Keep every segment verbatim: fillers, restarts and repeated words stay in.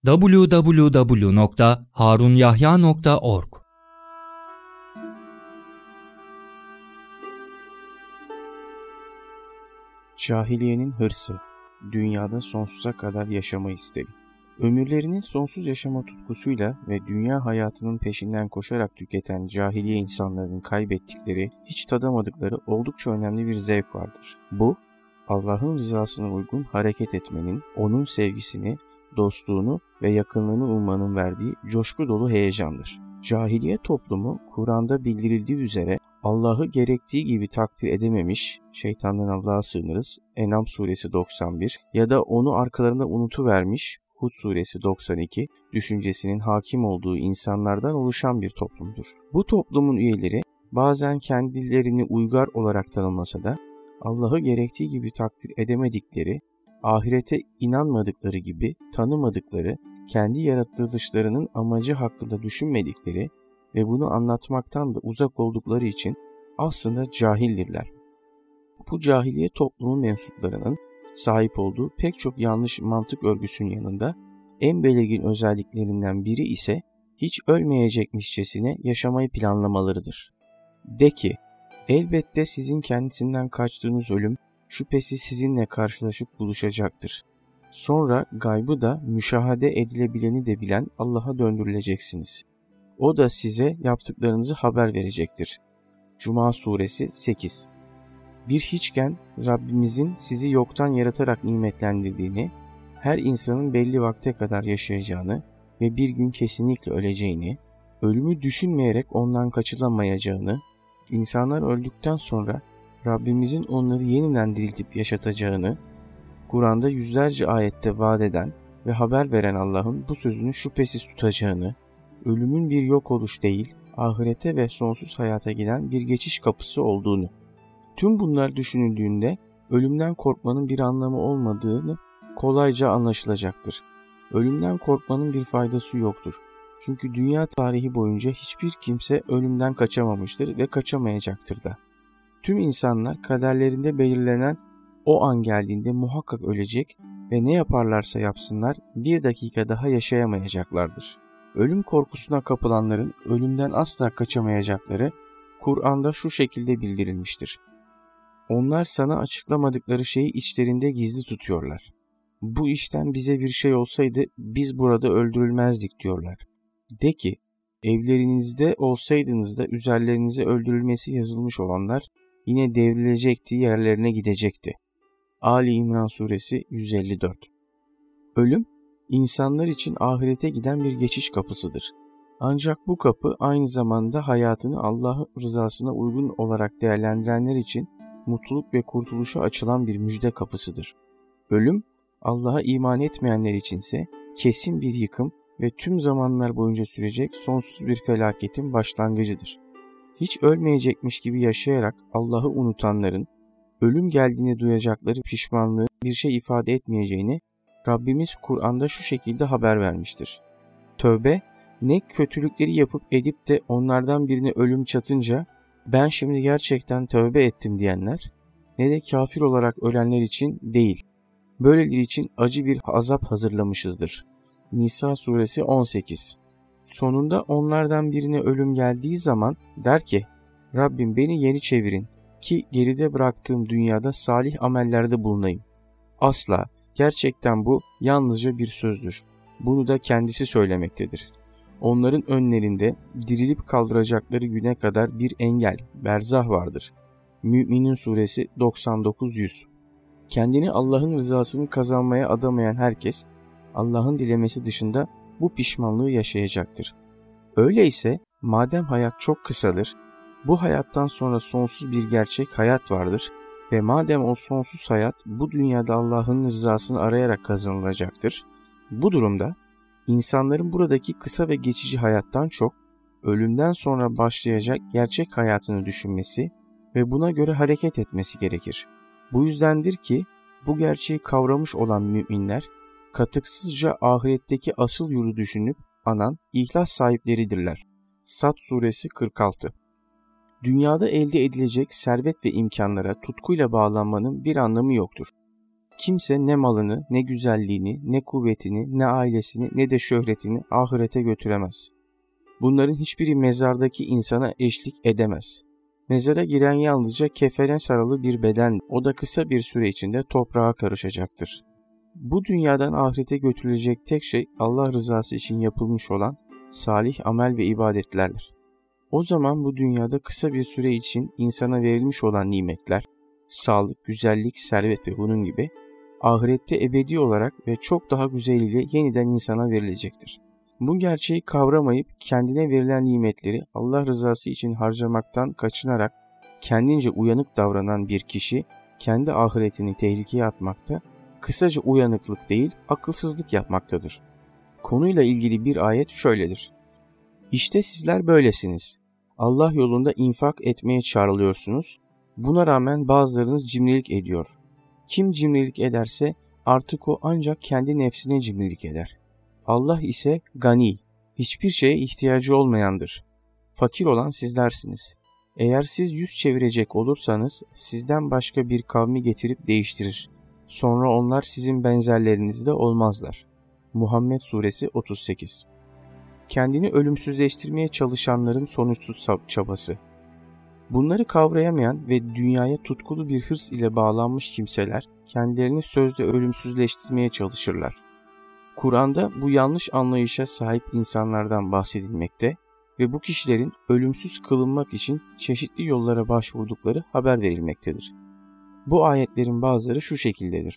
double-u double-u double-u nokta harun yahya nokta org. Cahiliyenin hırsı, dünyada sonsuza kadar yaşama isteği. Ömürlerini sonsuz yaşama tutkusuyla ve dünya hayatının peşinden koşarak tüketen cahiliye insanların kaybettikleri, hiç tadamadıkları oldukça önemli bir zevk vardır. Bu, Allah'ın rızasına uygun hareket etmenin, onun sevgisini, dostluğunu ve yakınlığını ummanın verdiği coşku dolu heyecandır. Cahiliye toplumu, Kur'an'da bildirildiği üzere Allah'ı gerektiği gibi takdir edememiş, şeytandan Allah'a sığınırız, En'am suresi doksan bir ya da onu arkalarında unutuvermiş, Hud suresi doksan iki düşüncesinin hakim olduğu insanlardan oluşan bir toplumdur. Bu toplumun üyeleri bazen kendilerini uygar olarak tanımlasa da Allah'ı gerektiği gibi takdir edemedikleri, ahirete inanmadıkları gibi tanımadıkları, kendi yaratılışlarının amacı hakkında düşünmedikleri ve bunu anlatmaktan da uzak oldukları için aslında cahildirler. Bu cahiliye toplumun mensuplarının sahip olduğu pek çok yanlış mantık örgüsünün yanında en belirgin özelliklerinden biri ise hiç ölmeyecekmişçesine yaşamayı planlamalarıdır. De ki, elbette sizin kendisinden kaçtığınız ölüm şüphesiz sizinle karşılaşıp buluşacaktır. Sonra gaybı da müşahede edilebileni de bilen Allah'a döndürüleceksiniz. O da size yaptıklarınızı haber verecektir. Cuma suresi sekiz. Bir hiçken Rabbimizin sizi yoktan yaratarak nimetlendirdiğini, her insanın belli vakte kadar yaşayacağını ve bir gün kesinlikle öleceğini, ölümü düşünmeyerek ondan kaçılamayacağını, insanlar öldükten sonra Rabbimizin onları yeniden diriltip yaşatacağını, Kur'an'da yüzlerce ayette vaat eden ve haber veren Allah'ın bu sözünü şüphesiz tutacağını, ölümün bir yok oluş değil, ahirete ve sonsuz hayata giden bir geçiş kapısı olduğunu. Tüm bunlar düşünüldüğünde ölümden korkmanın bir anlamı olmadığını kolayca anlaşılacaktır. Ölümden korkmanın bir faydası yoktur. Çünkü dünya tarihi boyunca hiçbir kimse ölümden kaçamamıştır ve kaçamayacaktır da. Tüm insanlar kaderlerinde belirlenen o an geldiğinde muhakkak ölecek ve ne yaparlarsa yapsınlar bir dakika daha yaşayamayacaklardır. Ölüm korkusuna kapılanların ölümden asla kaçamayacakları Kur'an'da şu şekilde bildirilmiştir. Onlar sana açıklamadıkları şeyi içlerinde gizli tutuyorlar. Bu işten bize bir şey olsaydı biz burada öldürülmezdik diyorlar. De ki, evlerinizde olsaydınız da üzerlerinize öldürülmesi yazılmış olanlar yine devrilecekti, yerlerine gidecekti. Ali İmran suresi yüz elli dört. Ölüm, insanlar için ahirete giden bir geçiş kapısıdır. Ancak bu kapı aynı zamanda hayatını Allah rızasına uygun olarak değerlendirenler için mutluluk ve kurtuluşa açılan bir müjde kapısıdır. Ölüm, Allah'a iman etmeyenler içinse kesin bir yıkım ve tüm zamanlar boyunca sürecek sonsuz bir felaketin başlangıcıdır. Hiç ölmeyecekmiş gibi yaşayarak Allah'ı unutanların ölüm geldiğini duyacakları pişmanlığı bir şey ifade etmeyeceğini Rabbimiz Kur'an'da şu şekilde haber vermiştir. Tövbe, ne kötülükleri yapıp edip de onlardan birine ölüm çatınca ben şimdi gerçekten tövbe ettim diyenler, ne de kafir olarak ölenler için değil. Böyleleri için acı bir azap hazırlamışızdır. Nisa suresi on sekiz. Sonunda onlardan birine ölüm geldiği zaman der ki, Rabbim beni yeni çevirin ki geride bıraktığım dünyada salih amellerde bulunayım. Asla, gerçekten bu yalnızca bir sözdür. Bunu da kendisi söylemektedir. Onların önlerinde dirilip kaldıracakları güne kadar bir engel, berzah vardır. Mü'minin suresi doksan dokuz yüz. Kendini Allah'ın rızasını kazanmaya adamayan herkes, Allah'ın dilemesi dışında bu pişmanlığı yaşayacaktır. Öyleyse madem hayat çok kısadır, bu hayattan sonra sonsuz bir gerçek hayat vardır ve madem o sonsuz hayat bu dünyada Allah'ın rızasını arayarak kazanılacaktır, bu durumda insanların buradaki kısa ve geçici hayattan çok ölümden sonra başlayacak gerçek hayatını düşünmesi ve buna göre hareket etmesi gerekir. Bu yüzdendir ki bu gerçeği kavramış olan müminler katıksızca ahiretteki asıl yurdu düşünüp anan ihlas sahipleridirler. Sad suresi kırk altı. Dünyada elde edilecek servet ve imkanlara tutkuyla bağlanmanın bir anlamı yoktur. Kimse ne malını, ne güzelliğini, ne kuvvetini, ne ailesini, ne de şöhretini ahirete götüremez. Bunların hiçbiri mezardaki insana eşlik edemez. Mezara giren yalnızca kefene sarılı bir beden, o da kısa bir süre içinde toprağa karışacaktır. Bu dünyadan ahirete götürülecek tek şey Allah rızası için yapılmış olan salih amel ve ibadetlerdir. O zaman bu dünyada kısa bir süre için insana verilmiş olan nimetler, sağlık, güzellik, servet ve bunun gibi, ahirette ebedi olarak ve çok daha güzeliyle yeniden insana verilecektir. Bu gerçeği kavramayıp kendine verilen nimetleri Allah rızası için harcamaktan kaçınarak kendince uyanık davranan bir kişi kendi ahiretini tehlikeye atmakta, kısaca uyanıklık değil akılsızlık yapmaktadır. Konuyla ilgili bir ayet şöyledir. İşte sizler böylesiniz. Allah yolunda infak etmeye çağrılıyorsunuz. Buna rağmen bazılarınız cimrilik ediyor. Kim cimrilik ederse artık o ancak kendi nefsine cimrilik eder. Allah ise gani, hiçbir şeye ihtiyacı olmayandır. Fakir olan sizlersiniz. Eğer siz yüz çevirecek olursanız sizden başka bir kavmi getirip değiştirir. Sonra onlar sizin benzerleriniz de olmazlar. Muhammed Suresi otuz sekiz. Kendini ölümsüzleştirmeye çalışanların sonuçsuz çabası. Bunları kavrayamayan ve dünyaya tutkulu bir hırs ile bağlanmış kimseler kendilerini sözde ölümsüzleştirmeye çalışırlar. Kur'an'da bu yanlış anlayışa sahip insanlardan bahsedilmekte ve bu kişilerin ölümsüz kılınmak için çeşitli yollara başvurdukları haber verilmektedir. Bu ayetlerin bazıları şu şekildedir.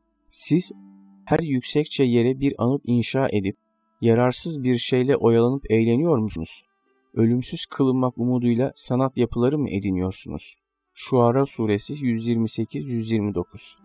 Siz her yüksekçe yere bir anıt inşa edip yararsız bir şeyle oyalanıp eğleniyor musunuz? Ölümsüz kılınmak umuduyla sanat yapıları mı ediniyorsunuz? Şuara Suresi yüz yirmi sekiz yüz yirmi dokuz.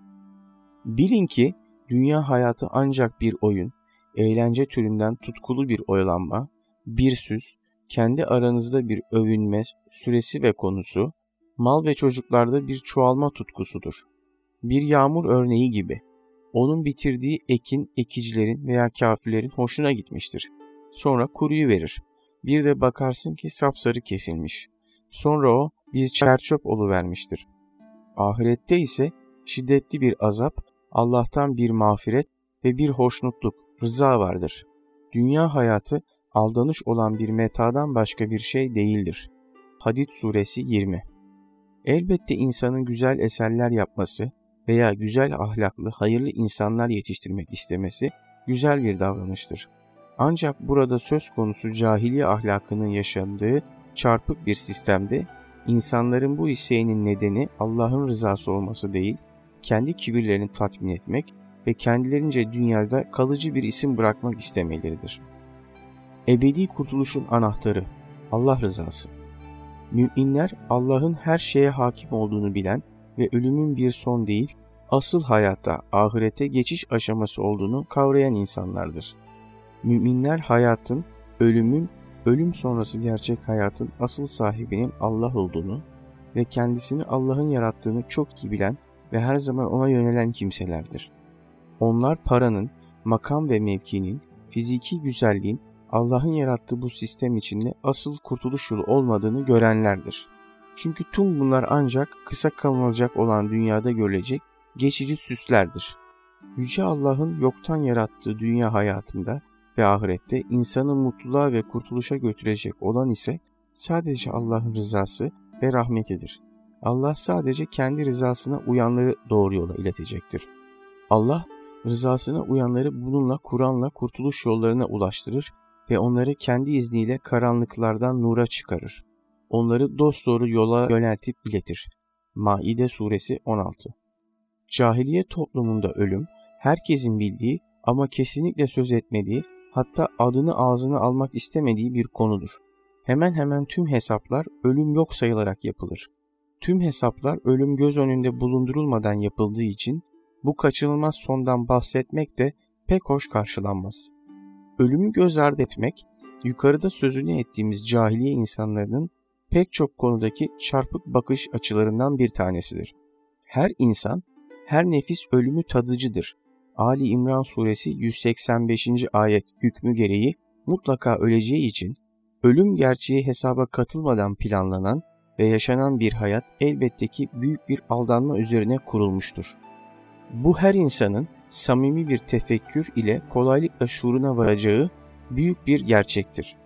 Bilin ki dünya hayatı ancak bir oyun, eğlence türünden tutkulu bir oyalanma, bir süs, kendi aranızda bir övünme, süresi ve konusu, mal ve çocuklarda bir çoğalma tutkusudur. Bir yağmur örneği gibi. Onun bitirdiği ekin ekicilerin veya kafirlerin hoşuna gitmiştir. Sonra kuruyuverir. Bir de bakarsın ki sapsarı kesilmiş. Sonra o bir çerçöp oluvermiştir. Ahirette ise şiddetli bir azap, Allah'tan bir mağfiret ve bir hoşnutluk, rıza vardır. Dünya hayatı aldanış olan bir metadan başka bir şey değildir. Hadid Suresi yirmi. Elbette insanın güzel eserler yapması veya güzel ahlaklı, hayırlı insanlar yetiştirmek istemesi güzel bir davranıştır. Ancak burada söz konusu cahiliye ahlakının yaşandığı çarpık bir sistemde insanların bu isteğinin nedeni Allah'ın rızası olması değil, kendi kibirlerini tatmin etmek ve kendilerince dünyada kalıcı bir isim bırakmak istemeleridir. Ebedi kurtuluşun anahtarı Allah rızası. Müminler Allah'ın her şeye hakim olduğunu bilen ve ölümün bir son değil, asıl hayata, ahirete geçiş aşaması olduğunu kavrayan insanlardır. Müminler hayatın, ölümün, ölüm sonrası gerçek hayatın asıl sahibinin Allah olduğunu ve kendisini Allah'ın yarattığını çok iyi bilen ve her zaman ona yönelen kimselerdir. Onlar paranın, makam ve mevkinin, fiziki güzelliğin Allah'ın yarattığı bu sistem içinde asıl kurtuluş yolu olmadığını görenlerdir. Çünkü tüm bunlar ancak kısa kalınacak olan dünyada görülecek geçici süslerdir. Yüce Allah'ın yoktan yarattığı dünya hayatında ve ahirette insanı mutluluğa ve kurtuluşa götürecek olan ise sadece Allah'ın rızası ve rahmetidir. Allah sadece kendi rızasına uyanları doğru yola iletecektir. Allah rızasına uyanları bununla Kur'an'la kurtuluş yollarına ulaştırır ve onları kendi izniyle karanlıklardan nura çıkarır. Onları dosdoğru yola yöneltip iletir. Maide Suresi on altı. Cahiliye toplumunda ölüm, herkesin bildiği ama kesinlikle söz etmediği, hatta adını ağzına almak istemediği bir konudur. Hemen hemen tüm hesaplar ölüm yok sayılarak yapılır. Tüm hesaplar ölüm göz önünde bulundurulmadan yapıldığı için bu kaçınılmaz sondan bahsetmek de pek hoş karşılanmaz. Ölümü göz ardı etmek, yukarıda sözünü ettiğimiz cahiliye insanlarının pek çok konudaki çarpık bakış açılarından bir tanesidir. Her insan, her nefis ölümü tadıcıdır. Ali İmran Suresi yüz seksen beşinci ayet hükmü gereği mutlaka öleceği için ölüm gerçeği hesaba katılmadan planlanan ve yaşanan bir hayat elbette ki büyük bir aldanma üzerine kurulmuştur. Bu her insanın samimi bir tefekkür ile kolaylıkla şuuruna varacağı büyük bir gerçektir.